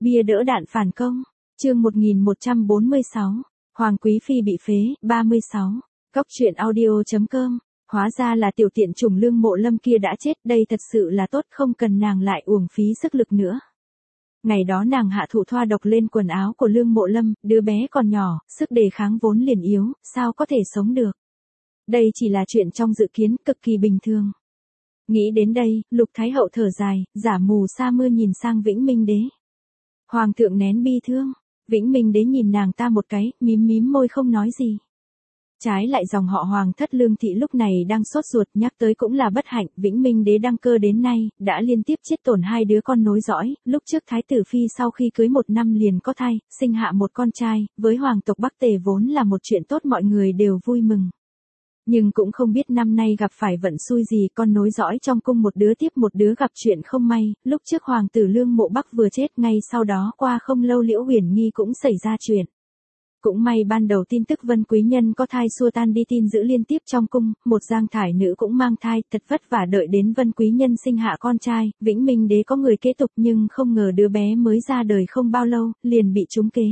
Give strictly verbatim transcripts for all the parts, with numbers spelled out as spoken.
Bia đỡ đạn phản công. Chương một nghìn một trăm bốn mươi sáu. Hoàng Quý Phi bị phế. ba mươi sáu. Cốc truyện audio chấm com. Hóa ra là tiểu tiện chủng Lương Mộ Lâm kia đã chết, đây thật sự là tốt, không cần nàng lại uổng phí sức lực nữa. Ngày đó nàng hạ thủ thoa độc lên quần áo của Lương Mộ Lâm, đứa bé còn nhỏ, sức đề kháng vốn liền yếu, sao có thể sống được. Đây chỉ là chuyện trong dự kiến, cực kỳ bình thường. Nghĩ đến đây, Lục Thái Hậu thở dài, giả mù sa mưa nhìn sang Vĩnh Minh Đế. Hoàng thượng nén bi thương. Vĩnh Minh Đế nhìn nàng ta một cái, mím mím môi không nói gì. Trái lại dòng họ Hoàng thất Lương thị lúc này đang sốt ruột, nhắc tới cũng là bất hạnh, Vĩnh Minh Đế đăng cơ đến nay, đã liên tiếp chết tổn hai đứa con nối dõi, lúc trước Thái tử Phi sau khi cưới một năm liền có thai, sinh hạ một con trai, với hoàng tộc Bắc Tề vốn là một chuyện tốt, mọi người đều vui mừng. Nhưng cũng không biết năm nay gặp phải vận xui gì, con nối dõi trong cung một đứa tiếp một đứa gặp chuyện không may, lúc trước hoàng tử Lương Mộ Bắc vừa chết, ngay sau đó qua không lâu Liễu Uyển Nghi cũng xảy ra chuyện. Cũng may ban đầu tin tức Vân Quý Nhân có thai xua tan đi tin dữ liên tiếp trong cung, một Giang Thải nữ cũng mang thai, thật vất vả đợi đến Vân Quý Nhân sinh hạ con trai, Vĩnh Minh Đế có người kế tục, nhưng không ngờ đứa bé mới ra đời không bao lâu, liền bị trúng kế.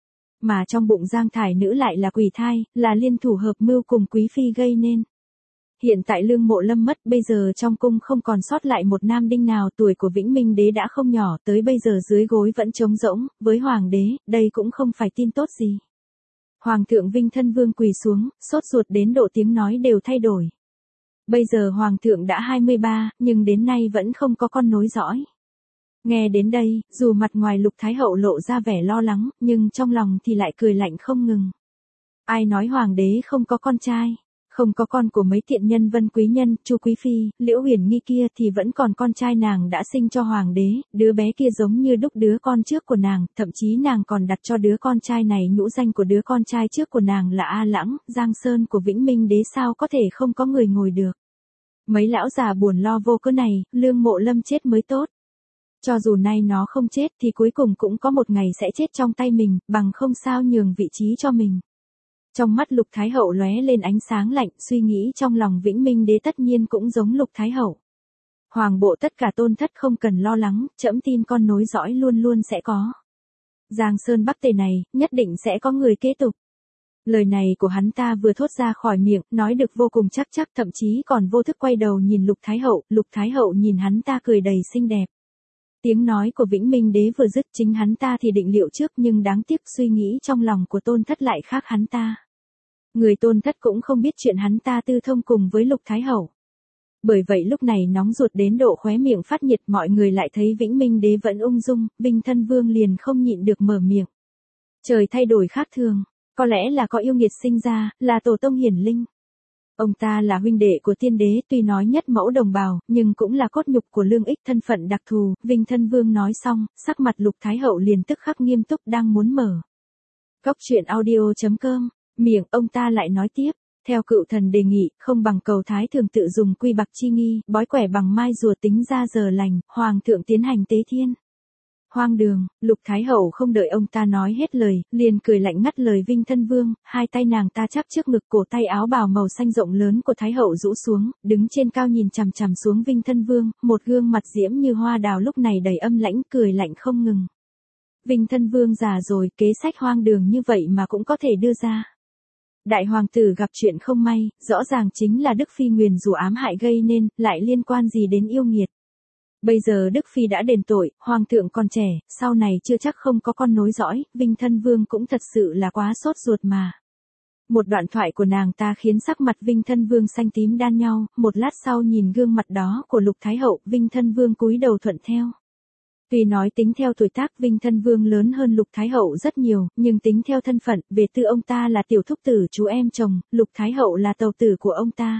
Mà trong bụng Giang Thải nữ lại là quỷ thai, là liên thủ hợp mưu cùng Quý Phi gây nên. Hiện tại Lương Mộ Lâm mất, bây giờ trong cung không còn sót lại một nam đinh nào, tuổi của Vĩnh Minh Đế đã không nhỏ, tới bây giờ dưới gối vẫn trống rỗng, với Hoàng đế, đây cũng không phải tin tốt gì. Hoàng thượng Vinh Thân Vương quỳ xuống, sốt ruột đến độ tiếng nói đều thay đổi. Bây giờ Hoàng thượng đã hai mươi ba, nhưng đến nay vẫn không có con nối dõi. Nghe đến đây, dù mặt ngoài Lục Thái Hậu lộ ra vẻ lo lắng, nhưng trong lòng thì lại cười lạnh không ngừng. Ai nói Hoàng đế không có con trai, không có con của mấy tiện nhân Vân Quý Nhân, Chu Quý Phi, Liễu Uyển Nghi kia thì vẫn còn con trai nàng đã sinh cho Hoàng đế, đứa bé kia giống như đúc đứa con trước của nàng, thậm chí nàng còn đặt cho đứa con trai này nhũ danh của đứa con trai trước của nàng là A Lãng, Giang Sơn của Vĩnh Minh Đế sao có thể không có người ngồi được. Mấy lão già buồn lo vô cớ này, Lương Mộ Lâm chết mới tốt. Cho dù nay nó không chết thì cuối cùng cũng có một ngày sẽ chết trong tay mình, bằng không sao nhường vị trí cho mình. Trong mắt Lục Thái Hậu lóe lên ánh sáng lạnh, suy nghĩ trong lòng Vĩnh Minh Đế tất nhiên cũng giống Lục Thái Hậu. Hoàng bộ tất cả tôn thất không cần lo lắng, trẫm tin con nối dõi luôn luôn sẽ có. Giang Sơn Bắc Tề này, nhất định sẽ có người kế tục. Lời này của hắn ta vừa thốt ra khỏi miệng, nói được vô cùng chắc chắc, thậm chí còn vô thức quay đầu nhìn Lục Thái Hậu, Lục Thái Hậu nhìn hắn ta cười đầy xinh đẹp. Tiếng nói của Vĩnh Minh Đế vừa dứt, chính hắn ta thì định liệu trước, nhưng đáng tiếc suy nghĩ trong lòng của tôn thất lại khác hắn ta. Người tôn thất cũng không biết chuyện hắn ta tư thông cùng với Lục Thái Hậu. Bởi vậy lúc này nóng ruột đến độ khóe miệng phát nhiệt, mọi người lại thấy Vĩnh Minh Đế vẫn ung dung, Vinh Thân Vương liền không nhịn được mở miệng. Trời thay đổi khác thường, có lẽ là có yêu nghiệt sinh ra, là tổ tông hiển linh. Ông ta là huynh đệ của tiên đế, tuy nói nhất mẫu đồng bào, nhưng cũng là cốt nhục của Lương Ích, thân phận đặc thù. Vinh Thân Vương nói xong, sắc mặt Lục Thái Hậu liền tức khắc nghiêm túc, đang muốn mở. Cốc truyện audio chấm com. Miệng ông ta lại nói tiếp, theo cựu thần đề nghị, không bằng cầu thái thường tự dùng quy bạc chi nghi, bói quẻ bằng mai rùa tính ra giờ lành, hoàng thượng tiến hành tế thiên. Hoang đường, Lục Thái Hậu không đợi ông ta nói hết lời, liền cười lạnh ngắt lời Vinh Thân Vương, hai tay nàng ta chắp trước ngực, cổ tay áo bào màu xanh rộng lớn của Thái Hậu rũ xuống, đứng trên cao nhìn chằm chằm xuống Vinh Thân Vương, một gương mặt diễm như hoa đào lúc này đầy âm lãnh, cười lạnh không ngừng. Vinh Thân Vương già rồi, kế sách hoang đường như vậy mà cũng có thể đưa ra. Đại hoàng tử gặp chuyện không may, rõ ràng chính là Đức Phi nguyền rủa ám hại gây nên, lại liên quan gì đến yêu nghiệt. Bây giờ Đức Phi đã đền tội, hoàng thượng còn trẻ, sau này chưa chắc không có con nối dõi, Vinh Thân Vương cũng thật sự là quá sốt ruột mà. Một đoạn thoại của nàng ta khiến sắc mặt Vinh Thân Vương xanh tím đan nhau, một lát sau nhìn gương mặt đó của Lục Thái Hậu, Vinh Thân Vương cúi đầu thuận theo. Tuy nói tính theo tuổi tác Vinh Thân Vương lớn hơn Lục Thái Hậu rất nhiều, nhưng tính theo thân phận, về tư ông ta là tiểu thúc tử chú em chồng, Lục Thái Hậu là tàu tử của ông ta.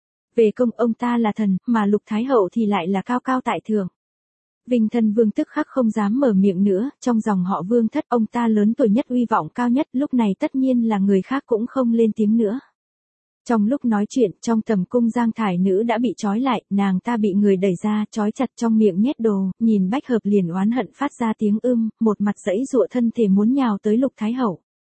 Về công ông ta là thần, mà Lục Thái Hậu thì lại là cao cao tại thượng. Vinh Thân Vương tức khắc không dám mở miệng nữa, trong dòng họ Vương thất ông ta lớn tuổi nhất, uy vọng cao nhất, lúc này tất nhiên là người khác cũng không lên tiếng nữa. Trong lúc nói chuyện, trong tầm cung Giang Thải nữ đã bị trói lại, nàng ta bị người đẩy ra, trói chặt trong miệng nhét đồ, nhìn Bách Hợp liền oán hận phát ra tiếng ưm, một mặt giãy giụa thân thể muốn nhào tới Lục Thái Hậu.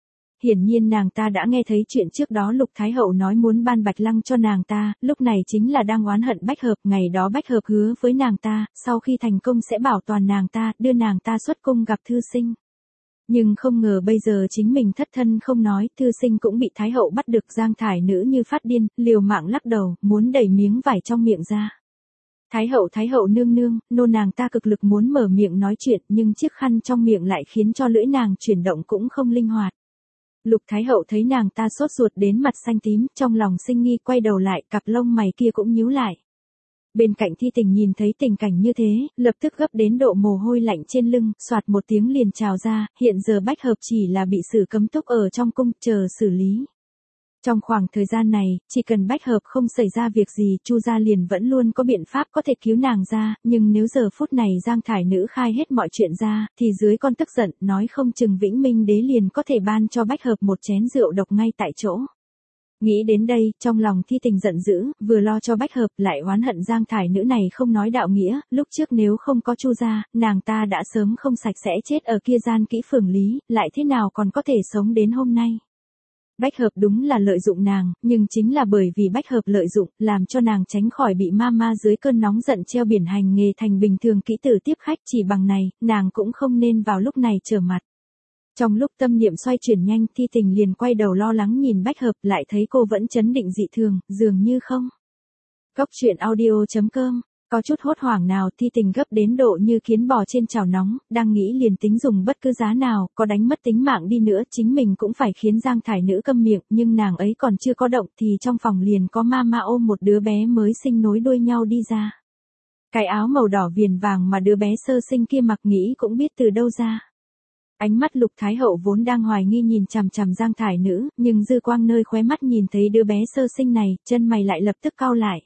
Hiển nhiên nàng ta đã nghe thấy chuyện trước đó Lục Thái Hậu nói muốn ban Bạch Lăng cho nàng ta, lúc này chính là đang oán hận Bách Hợp, ngày đó Bách Hợp hứa với nàng ta, sau khi thành công sẽ bảo toàn nàng ta, đưa nàng ta xuất cung gặp thư sinh. Nhưng không ngờ bây giờ chính mình thất thân không nói, thư sinh cũng bị Thái Hậu bắt được. Giang Thải Nữ như phát điên, liều mạng lắc đầu, muốn đẩy miếng vải trong miệng ra. Thái Hậu Thái Hậu nương nương, nô nàng ta cực lực muốn mở miệng nói chuyện, nhưng chiếc khăn trong miệng lại khiến cho lưỡi nàng chuyển động cũng không linh hoạt. Lục Thái Hậu thấy nàng ta sốt ruột đến mặt xanh tím, trong lòng sinh nghi, quay đầu lại, cặp lông mày kia cũng nhíu lại. Bên cạnh Thi Tình nhìn thấy tình cảnh như thế, lập tức gấp đến độ mồ hôi lạnh trên lưng, soạt một tiếng liền trào ra, hiện giờ Bách Hợp chỉ là bị xử cấm túc ở trong cung, chờ xử lý. Trong khoảng thời gian này, chỉ cần Bách Hợp không xảy ra việc gì, Chu gia liền vẫn luôn có biện pháp có thể cứu nàng ra, nhưng nếu giờ phút này Giang Thải Nữ khai hết mọi chuyện ra, thì dưới con tức giận, nói không chừng Vĩnh Minh Đế liền có thể ban cho Bách Hợp một chén rượu độc ngay tại chỗ. Nghĩ đến đây, trong lòng Thi Tình giận dữ, vừa lo cho Bách Hợp, lại oán hận Giang Thải Nữ này không nói đạo nghĩa, lúc trước nếu không có Chu gia, nàng ta đã sớm không sạch sẽ chết ở kia gian kỹ phường lý, lại thế nào còn có thể sống đến hôm nay. Bách Hợp đúng là lợi dụng nàng, nhưng chính là bởi vì Bách Hợp lợi dụng, làm cho nàng tránh khỏi bị ma ma dưới cơn nóng giận treo biển hành nghề thành bình thường kỹ tử tiếp khách, chỉ bằng này, nàng cũng không nên vào lúc này trở mặt. Trong lúc tâm niệm xoay chuyển nhanh, Thi Tình liền quay đầu lo lắng nhìn Bách Hợp, lại thấy cô vẫn chấn định dị thường, dường như không. Cốc truyện audio chấm com. Có chút hốt hoảng nào, Thi Tình gấp đến độ như kiến bò trên chảo nóng, đang nghĩ liền tính dùng bất cứ giá nào, có đánh mất tính mạng đi nữa, chính mình cũng phải khiến Giang Thải Nữ câm miệng, nhưng nàng ấy còn chưa có động thì trong phòng liền có ma ma ôm một đứa bé mới sinh nối đuôi nhau đi ra. Cái áo màu đỏ viền vàng mà đứa bé sơ sinh kia mặc nghĩ cũng biết từ đâu ra. Ánh mắt Lục Thái Hậu vốn đang hoài nghi nhìn chằm chằm Giang Thải Nữ, nhưng dư quang nơi khóe mắt nhìn thấy đứa bé sơ sinh này, chân mày lại lập tức cau lại.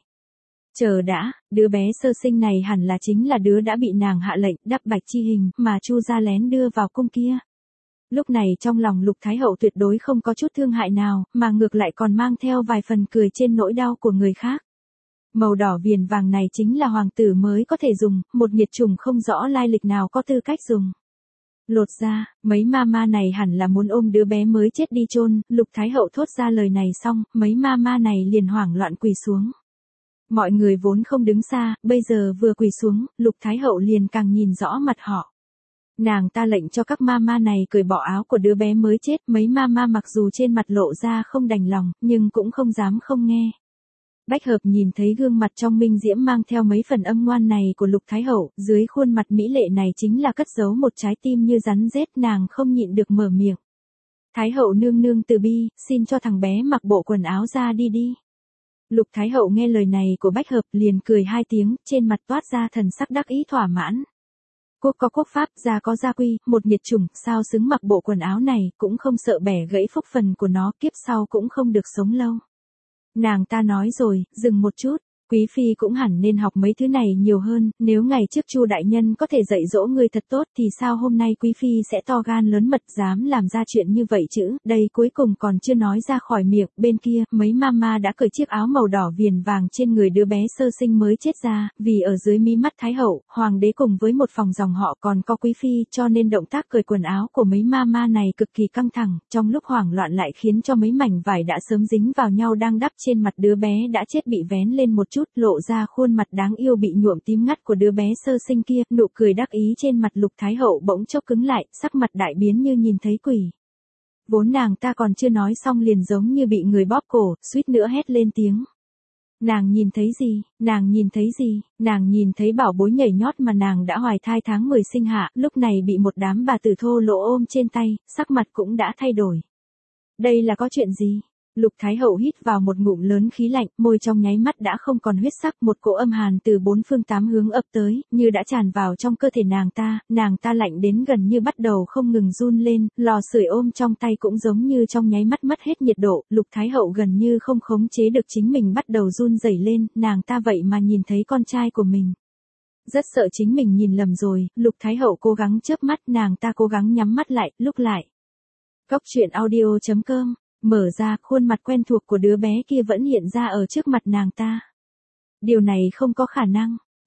Chờ đã, đứa bé sơ sinh này hẳn là chính là đứa đã bị nàng hạ lệnh đắp bạch chi hình mà Chu gia lén đưa vào cung kia. Lúc này trong lòng Lục Thái Hậu tuyệt đối không có chút thương hại nào, mà ngược lại còn mang theo vài phần cười trên nỗi đau của người khác. Màu đỏ viền vàng này chính là hoàng tử mới có thể dùng, một nghiệt chủng không rõ lai lịch nào có tư cách dùng. Lột ra, mấy ma ma này hẳn là muốn ôm đứa bé mới chết đi chôn. Lục Thái Hậu thốt ra lời này xong, mấy ma ma này liền hoảng loạn quỳ xuống. Mọi người vốn không đứng xa, bây giờ vừa quỳ xuống, Lục Thái Hậu liền càng nhìn rõ mặt họ. Nàng ta lệnh cho các ma ma này cởi bỏ áo của đứa bé mới chết, mấy ma ma mặc dù trên mặt lộ ra không đành lòng, nhưng cũng không dám không nghe. Bách Hợp nhìn thấy gương mặt trong minh diễm mang theo mấy phần âm ngoan này của Lục Thái Hậu, dưới khuôn mặt mỹ lệ này chính là cất giấu một trái tim như rắn rết, nàng không nhịn được mở miệng. Thái Hậu nương nương từ bi, xin cho thằng bé mặc bộ quần áo ra đi đi. Lục Thái Hậu nghe lời này của Bách Hợp liền cười hai tiếng, trên mặt toát ra thần sắc đắc ý thỏa mãn. Quốc có quốc pháp, gia có gia quy, một nghiệt chủng, sao xứng mặc bộ quần áo này, cũng không sợ bẻ gãy phúc phần của nó, kiếp sau cũng không được sống lâu. Nàng ta nói rồi, dừng một chút, Quý Phi cũng hẳn nên học mấy thứ này nhiều hơn, nếu ngày trước Chu đại nhân có thể dạy dỗ người thật tốt thì sao hôm nay Quý Phi sẽ to gan lớn mật dám làm ra chuyện như vậy chứ, đây cuối cùng còn chưa nói ra khỏi miệng, bên kia, mấy mama đã cởi chiếc áo màu đỏ viền vàng trên người đứa bé sơ sinh mới chết ra, vì ở dưới mí mắt Thái Hậu, Hoàng đế cùng với một phòng dòng họ còn có Quý Phi cho nên động tác cởi quần áo của mấy mama này cực kỳ căng thẳng, trong lúc hoảng loạn lại khiến cho mấy mảnh vải đã sớm dính vào nhau đang đắp trên mặt đứa bé đã chết bị vén lên một chút, lộ ra khuôn mặt đáng yêu bị nhuộm tím ngắt của đứa bé sơ sinh kia, nụ cười đắc ý trên mặt Lục Thái Hậu bỗng chốc cứng lại, sắc mặt đại biến như nhìn thấy quỷ. Vốn nàng ta còn chưa nói xong liền giống như bị người bóp cổ, suýt nữa hét lên tiếng. Nàng nhìn thấy gì, nàng nhìn thấy gì, nàng nhìn thấy bảo bối nhảy nhót mà nàng đã hoài thai tháng mười sinh hạ, lúc này bị một đám bà tử thô lỗ ôm trên tay, sắc mặt cũng đã thay đổi. Đây là có chuyện gì? Lục Thái Hậu hít vào một ngụm lớn khí lạnh, môi trong nháy mắt đã không còn huyết sắc, một cỗ âm hàn từ bốn phương tám hướng ập tới, như đã tràn vào trong cơ thể nàng ta, nàng ta lạnh đến gần như bắt đầu không ngừng run lên, lò sưởi ôm trong tay cũng giống như trong nháy mắt mất hết nhiệt độ, Lục Thái Hậu gần như không khống chế được chính mình bắt đầu run rẩy lên, nàng ta vậy mà nhìn thấy con trai của mình. Rất sợ chính mình nhìn lầm rồi, Lục Thái Hậu cố gắng chớp mắt, nàng ta cố gắng nhắm mắt lại, lúc lại. Cốc truyện audio chấm com. Mở ra, khuôn mặt quen thuộc của đứa bé kia vẫn hiện ra ở trước mặt nàng ta. Điều này không có khả năng.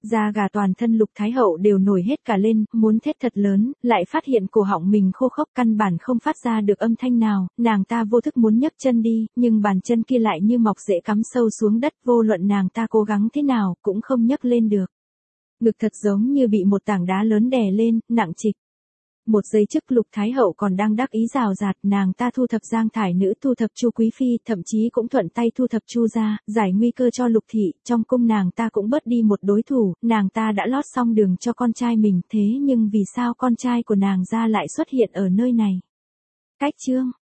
Da gà toàn thân Lục Thái Hậu đều nổi hết cả lên, muốn thét thật lớn, lại phát hiện cổ họng mình khô khốc căn bản không phát ra được âm thanh nào, nàng ta vô thức muốn nhấc chân đi, nhưng bàn chân kia lại như mọc rễ cắm sâu xuống đất, vô luận nàng ta cố gắng thế nào, cũng không nhấc lên được. Ngực thật giống như bị một tảng đá lớn đè lên, nặng trịch. Một giây trước Lục Thái Hậu còn đang đắc ý rào rạt, nàng ta thu thập Giang Thải Nữ, thu thập Chu Quý Phi, thậm chí cũng thuận tay thu thập Chu gia, giải nguy cơ cho Lục thị, trong cung nàng ta cũng bớt đi một đối thủ, nàng ta đã lót xong đường cho con trai mình, thế nhưng vì sao con trai của nàng ra lại xuất hiện ở nơi này? Cách chương